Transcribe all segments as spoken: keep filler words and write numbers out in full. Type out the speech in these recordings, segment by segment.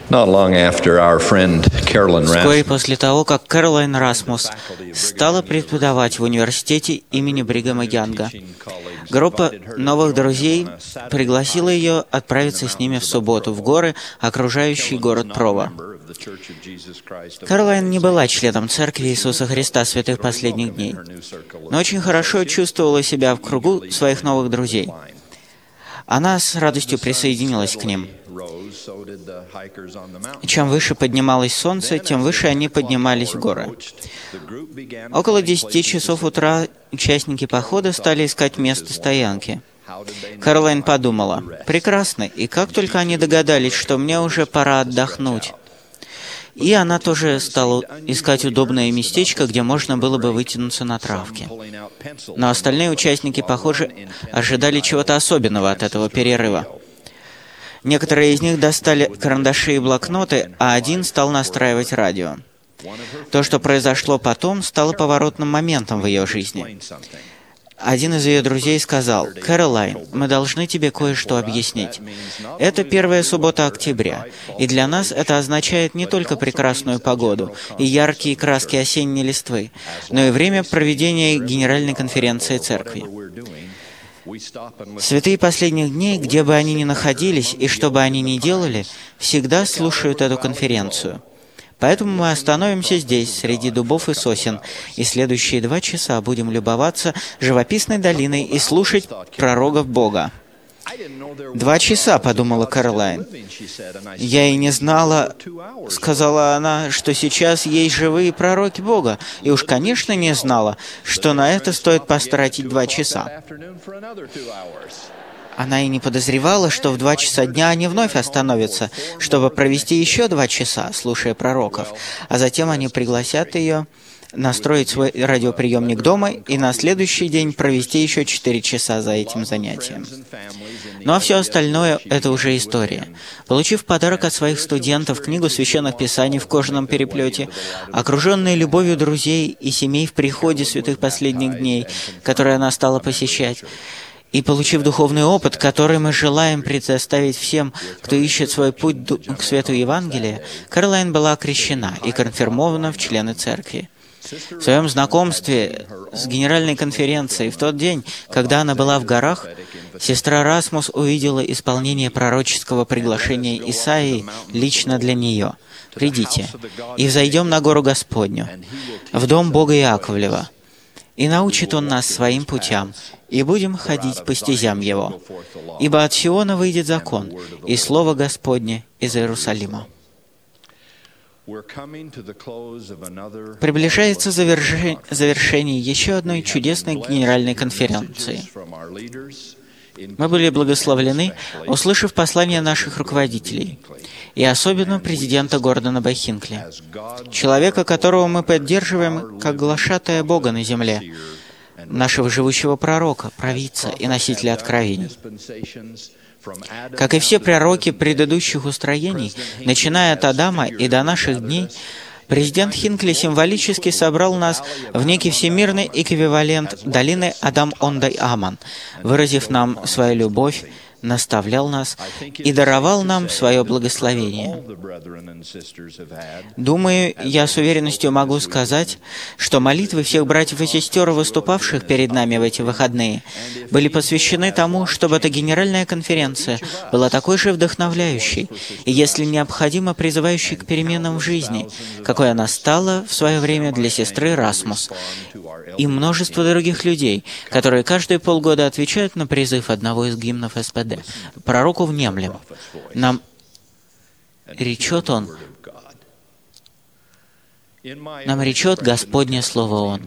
Not long after our friend Carolyn Вскоре Rasmussen после того, как Кэролайн Расмус стала преподавать в университете имени Бригама Янга, группа новых друзей пригласила ее отправиться с ними в субботу в горы, окружающие город Прово. Кэролайн не была членом Церкви Иисуса Христа Святых Последних Дней, но очень хорошо чувствовала себя в кругу своих новых друзей. Она с радостью присоединилась к ним. Чем выше поднималось солнце, тем выше они поднимались в горы. Около десяти часов утра участники похода стали искать место стоянки. Кэролайн подумала: «Прекрасно, и как только они догадались, что мне уже пора отдохнуть». И она тоже стала искать удобное местечко, где можно было бы вытянуться на травке. Но остальные участники, похоже, ожидали чего-то особенного от этого перерыва. Некоторые из них достали карандаши и блокноты, а один стал настраивать радио. То, что произошло потом, стало поворотным моментом в ее жизни. Один из ее друзей сказал: «Кэролайн, мы должны тебе кое-что объяснить. Это первая суббота октября, и для нас это означает не только прекрасную погоду и яркие краски осенней листвы, но и время проведения Генеральной конференции Церкви. Святые последних дней, где бы они ни находились и что бы они ни делали, всегда слушают эту конференцию. Поэтому мы остановимся здесь, среди дубов и сосен, и следующие два часа будем любоваться живописной долиной и слушать пророков Бога». «Два часа», — подумала Кэролайн. «Я и не знала, — сказала она, — что сейчас есть живые пророки Бога, и уж, конечно, не знала, что на это стоит потратить два часа». Она и не подозревала, что в два часа дня они вновь остановятся, чтобы провести еще два часа, слушая пророков, а затем они пригласят ее настроить свой радиоприемник дома и на следующий день провести еще четыре часа за этим занятием. Ну а все остальное — это уже история. Получив в подарок от своих студентов книгу священных писаний в кожаном переплете, окруженная любовью друзей и семей в приходе святых последних дней, которые она стала посещать, и получив духовный опыт, который мы желаем предоставить всем, кто ищет свой путь к свету Евангелия, Кэролайн была окрещена и конфирмована в члены церкви. В своем знакомстве с Генеральной конференцией в тот день, когда она была в горах, сестра Расмус увидела исполнение пророческого приглашения Исаии лично для нее. «Придите, и взойдем на гору Господню, в дом Бога Иаковлева, и научит Он нас своим путям, и будем ходить по стезям Его. Ибо от Сиона выйдет закон, и слово Господне из Иерусалима». Приближается заверши... завершение еще одной чудесной генеральной конференции. Мы были благословлены, услышав послание наших руководителей, и особенно президента Гордона Б. Хинкли, человека, которого мы поддерживаем как глашатая Бога на земле, нашего живущего пророка, провидца и носителя откровений. Как и все пророки предыдущих устроений, начиная от Адама и до наших дней, президент Хинкли символически собрал нас в некий всемирный эквивалент долины Адам-Ондай-Аман, выразив нам свою любовь, наставлял нас и даровал нам свое благословение. Думаю, я с уверенностью могу сказать, что молитвы всех братьев и сестер, выступавших перед нами в эти выходные, были посвящены тому, чтобы эта генеральная конференция была такой же вдохновляющей и, если необходимо, призывающей к переменам в жизни, какой она стала в свое время для сестры Расмус и множество других людей, которые каждые полгода отвечают на призыв одного из гимнов эс пэ дэ. «Пророку внемлем. Нам речет Он, нам речет Господне Слово Он».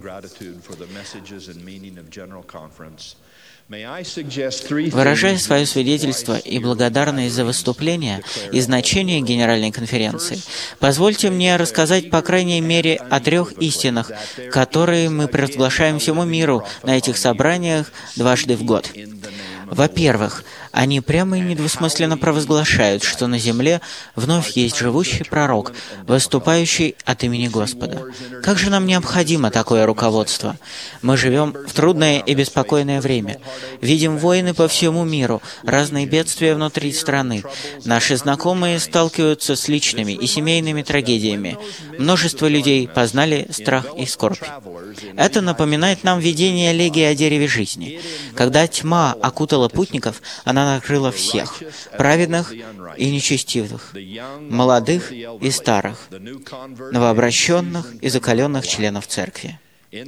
Выражая свое свидетельство и благодарность за выступление и значение Генеральной конференции, позвольте мне рассказать по крайней мере о трех истинах, которые мы провозглашаем всему миру на этих собраниях дважды в год. Во-первых, Они прямо и недвусмысленно провозглашают, что на земле вновь есть живущий пророк, выступающий от имени Господа. Как же нам необходимо такое руководство? Мы живем в трудное и беспокойное время. Видим войны по всему миру, разные бедствия внутри страны. Наши знакомые сталкиваются с личными и семейными трагедиями. Множество людей познали страх и скорбь. Это напоминает нам видение Легии о дереве жизни. Когда тьма окутала путников, она накрыла всех, праведных и нечестивых, молодых и старых, новообращенных и закаленных членов церкви.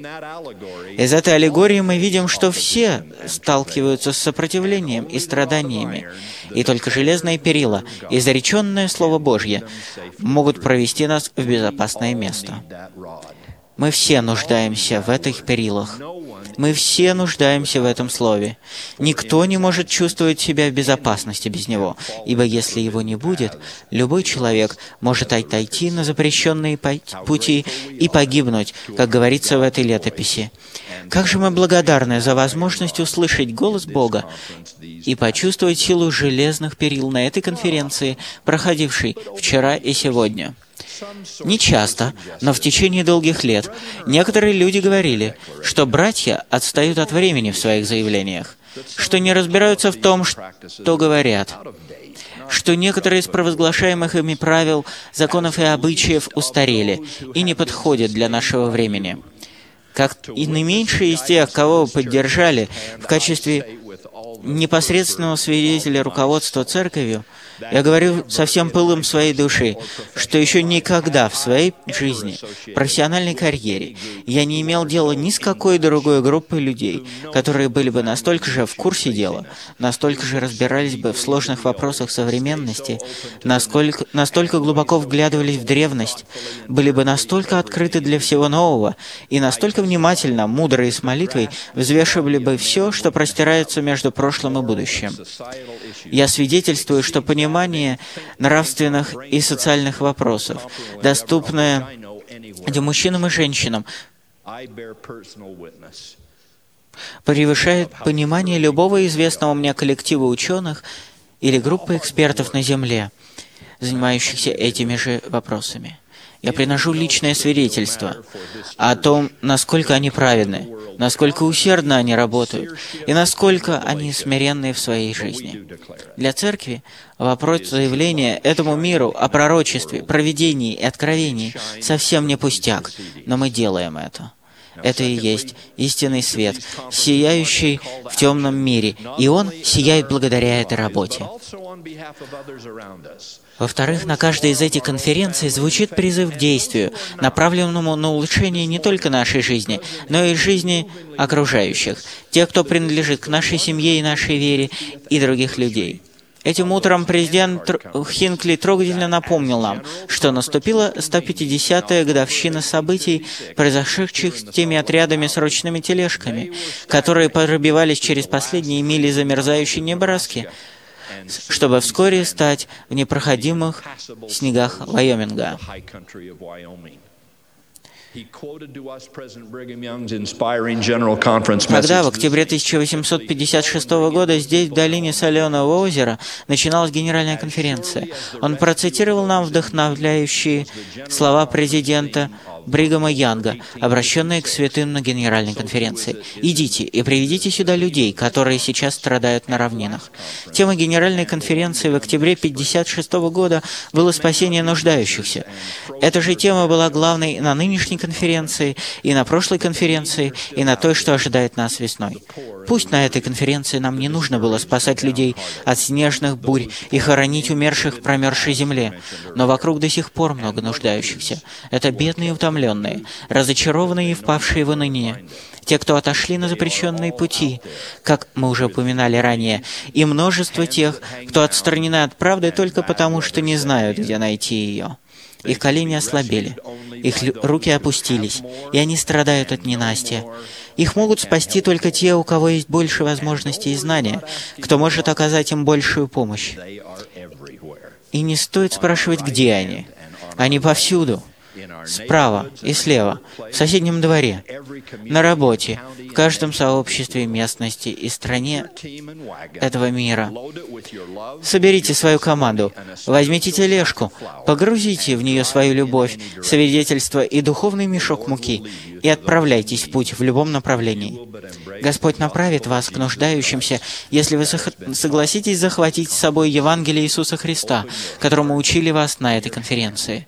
Из этой аллегории мы видим, что все сталкиваются с сопротивлением и страданиями, и только железные перила и изреченное Слово Божье могут провести нас в безопасное место. Мы все нуждаемся в этих перилах. Мы все нуждаемся в этом слове. Никто не может чувствовать себя в безопасности без него, ибо если его не будет, любой человек может отойти на запрещенные пути и погибнуть, как говорится в этой летописи. Как же мы благодарны за возможность услышать голос Бога и почувствовать силу железных перил на этой конференции, проходившей вчера и сегодня. Не часто, но в течение долгих лет некоторые люди говорили, что братья отстают от времени в своих заявлениях, что не разбираются в том, что говорят, что некоторые из провозглашаемых ими правил, законов и обычаев устарели и не подходят для нашего времени. Как и наименьшие из тех, кого вы поддержали в качестве непосредственного свидетеля руководства церковью, я говорю со всем пылом своей души, что еще никогда в своей жизни, профессиональной карьере, я не имел дела ни с какой другой группой людей, которые были бы настолько же в курсе дела, настолько же разбирались бы в сложных вопросах современности, насколько, настолько глубоко вглядывались в древность, были бы настолько открыты для всего нового и настолько внимательно, мудро и с молитвой взвешивали бы все, что простирается между прошлым и будущим. Я свидетельствую, что понимание нравственных и социальных вопросов, доступное для мужчинам и женщинам, превышает понимание любого известного мне коллектива ученых или группы экспертов на Земле, занимающихся этими же вопросами. Я приношу личное свидетельство о том, насколько они праведны, насколько усердно они работают и насколько они смиренны в своей жизни. Для церкви вопрос заявления этому миру о пророчестве, провидении и откровении совсем не пустяк, но мы делаем это. Это и есть истинный свет, сияющий в темном мире, и он сияет благодаря этой работе. Во-вторых, на каждой из этих конференций звучит призыв к действию, направленному на улучшение не только нашей жизни, но и жизни окружающих, тех, кто принадлежит к нашей семье и нашей вере, и других людей. Этим утром президент Хинкли трогательно напомнил нам, что наступила сто пятидесятая годовщина событий, произошедших с теми отрядами с ручными тележками, которые пробивались через последние мили замерзающей Небраски, чтобы вскоре стать в непроходимых снегах Вайоминга. Когда в октябре тысяча восемьсот пятьдесят шестого года здесь, в долине Соленого озера, начиналась Генеральная конференция, он процитировал нам вдохновляющие слова президента Бригама Янга, обращенные к святым на Генеральной конференции. «Идите и приведите сюда людей, которые сейчас страдают на равнинах». Тема Генеральной конференции в октябре тысяча девятьсот пятьдесят шестого года было спасение нуждающихся. Эта же тема была главной на нынешней конференции, и на прошлой конференции, и на той, что ожидает нас весной. Пусть на этой конференции нам не нужно было спасать людей от снежных бурь и хоронить умерших в промерзшей земле, но вокруг до сих пор много нуждающихся. Это бедные и утомленные, разочарованные и впавшие в уныние, те, кто отошли на запрещенные пути, как мы уже упоминали ранее, и множество тех, кто отстранены от правды только потому, что не знают, где найти ее. Их колени ослабели, их руки опустились, и они страдают от ненастья. Их могут спасти только те, у кого есть больше возможностей и знания, кто может оказать им большую помощь. И не стоит спрашивать, где они. Они повсюду. справа и слева, в соседнем дворе, на работе, в каждом сообществе, местности и стране этого мира. Соберите свою команду, возьмите тележку, погрузите в нее свою любовь, свидетельство и духовный мешок муки и отправляйтесь в путь в любом направлении. Господь направит вас к нуждающимся, если вы согласитесь захватить с собой Евангелие Иисуса Христа, которому учили вас на этой конференции.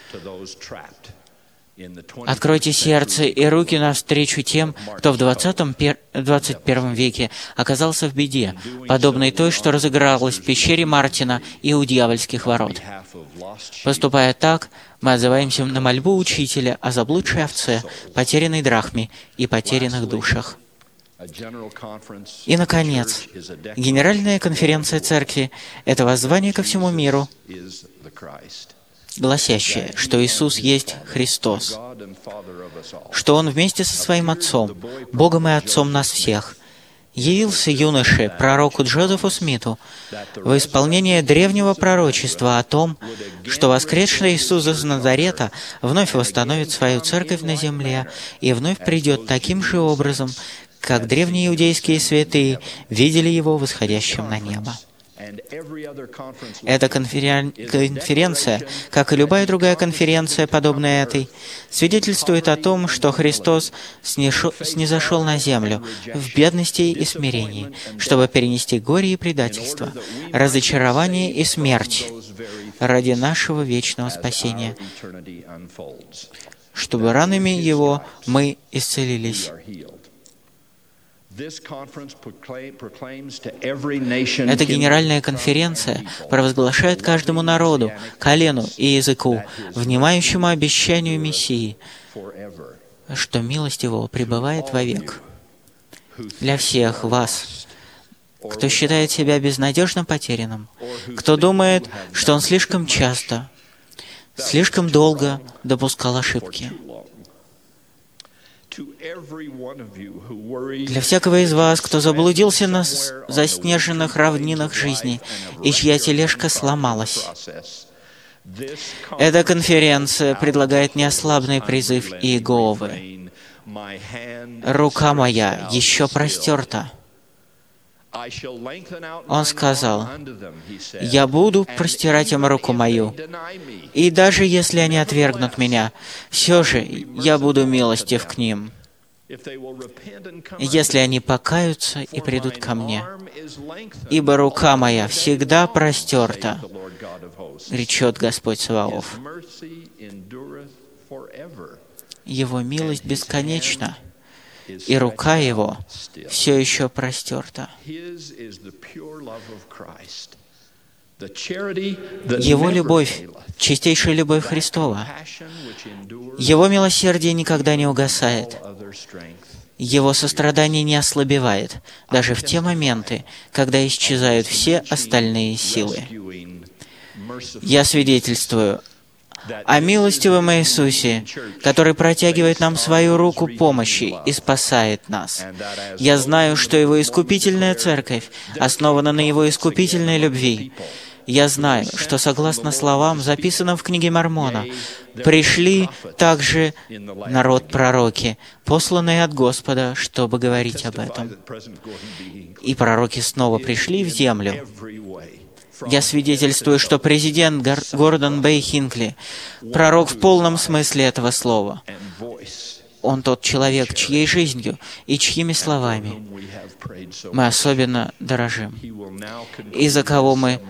Откройте сердце и руки навстречу тем, кто в двадцатом двадцать первом веке оказался в беде, подобной той, что разыгралась в пещере Мартина и у дьявольских ворот. Поступая так, мы отзываемся на мольбу Учителя о заблудшей овце, потерянной драхме и потерянных душах. И, наконец, Генеральная конференция Церкви — это воззвание ко всему миру, гласящее, что Иисус есть Христос, что Он вместе со Своим Отцом, Богом и Отцом нас всех, явился юноше, пророку Джозефу Смиту, в исполнение древнего пророчества о том, что воскресший Иисус из Назарета вновь восстановит свою церковь на земле и вновь придет таким же образом, как древние иудейские святые видели Его восходящим на небо. Эта конферен... конференция, как и любая другая конференция, подобная этой, свидетельствует о том, что Христос снишо... снизошел на землю в бедности и смирении, чтобы перенести горе и предательство, разочарование и смерть ради нашего вечного спасения, чтобы ранами Его мы исцелились. Эта генеральная конференция провозглашает каждому народу, колену и языку, внимающему обещанию Мессии, что милость Его пребывает вовек. Для всех вас, кто считает себя безнадежно потерянным, кто думает, что он слишком часто, слишком долго допускал ошибки, для всякого из вас, кто заблудился на заснеженных равнинах жизни, и чья тележка сломалась, эта конференция предлагает неослабный призыв Иеговы. «Рука моя еще простерта». Он сказал: «Я буду простирать им руку мою, и даже если они отвергнут меня, все же я буду милостив к ним, если они покаются и придут ко мне, ибо рука моя всегда простерта, речет Господь Саваоф. Его милость бесконечна, и рука Его все еще простерта. Его любовь — чистейшая любовь Христова. Его милосердие никогда не угасает. Его сострадание не ослабевает, даже в те моменты, когда исчезают все остальные силы. Я свидетельствую о милостивом Иисусе, который протягивает нам свою руку помощи и спасает нас. Я знаю, что Его искупительная церковь основана на Его искупительной любви. Я знаю, что, согласно словам, записанным в книге Мормона, пришли также народ-пророки, посланные от Господа, чтобы говорить об этом. И пророки снова пришли в землю. Я свидетельствую, что президент Гор- Гордон Бэй Хинкли — пророк в полном смысле этого слова. Он тот человек, чьей жизнью и чьими словами мы особенно дорожим, и за кого мы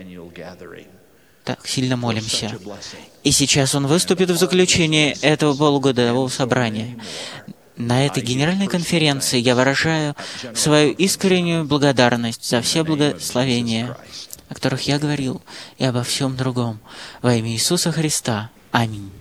так сильно молимся. И сейчас он выступит в заключение этого полугодового собрания. На этой генеральной конференции я выражаю свою искреннюю благодарность за все благословения, о которых я говорил, и обо всем другом. Во имя Иисуса Христа. Аминь.